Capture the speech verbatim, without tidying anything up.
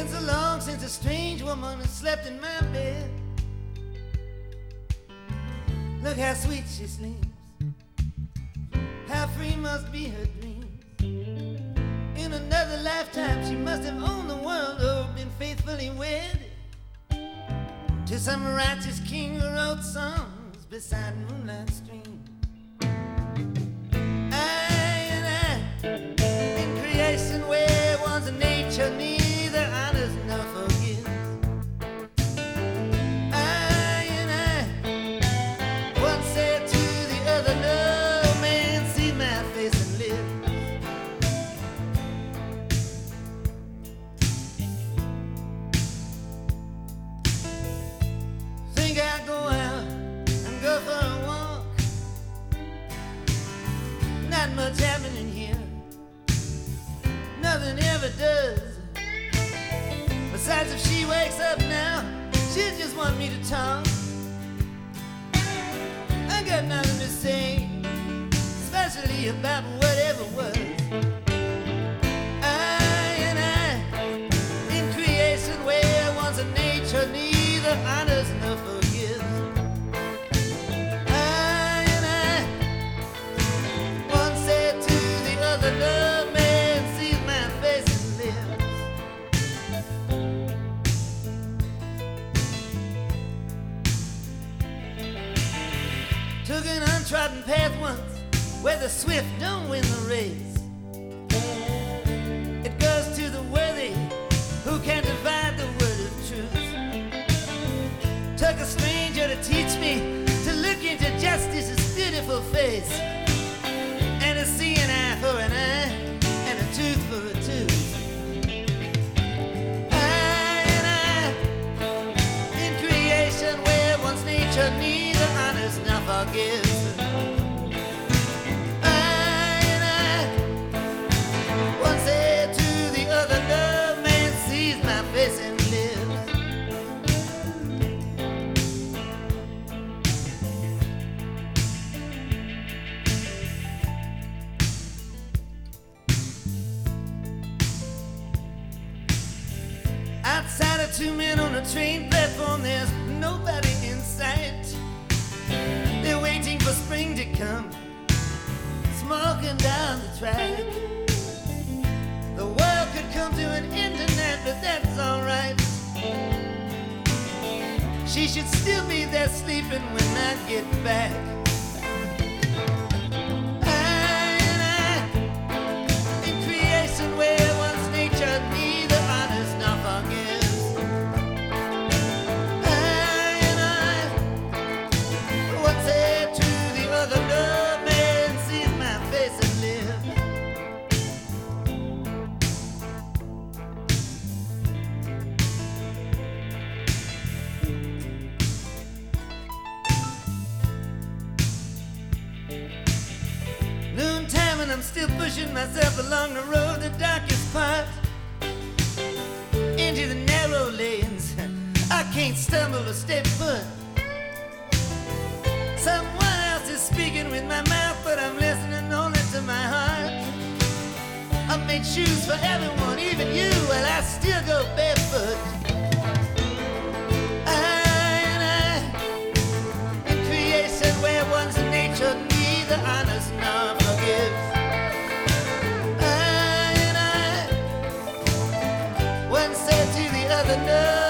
been so long since a strange woman has slept in my bed. Look how sweet she sleeps, how free must be her dreams. In another lifetime she must have owned the world or been faithfully wed to some righteous king who wrote songs beside moonlight stream. I and I, in creation where one's nature neither honors nor forgives. I and I once said to the other, no man see my face and live. Think I'll go out and go for a walk. Not much happening here, nothing ever does. Besides, if she wakes up now, she'll just want me to talk. I got nothing to say, especially about whatever was. I and I, in creation where one's a nature neither honors nor forgives. I and I once said to the other, no man sees my face and lives. Took an untrodden path once where the swift don't win the race. It goes to the worthy who can divide the word of truth. Took a stranger to teach me to look into justice's beautiful face, and to see an eye for an eye and a tooth for a tooth. I and I, in creation where one's nature neither honors nor forgives. I and I once said to the other, no man sees my face and lives. Outside of two men on a train platform, there's nobody in sight. They're waiting for spring to come, smoking down the track. The world could come to an end tonight, but that's alright. She should still be there sleeping when I get back. I and I, in creation where one's nature neither honors nor forgives. I and I once said to the other, no man sees my face and lives. Noontime and I'm still pushing myself along the road, the darkest part, into the narrow lanes. I can't stumble or step foot. Someone else is speaking with my mouth, but I'm listening only to my heart. I've made shoes for everyone, even you, while I still go barefoot. I and I, in creation where one's nature neither honors nor forgives. I and I once said to the other, no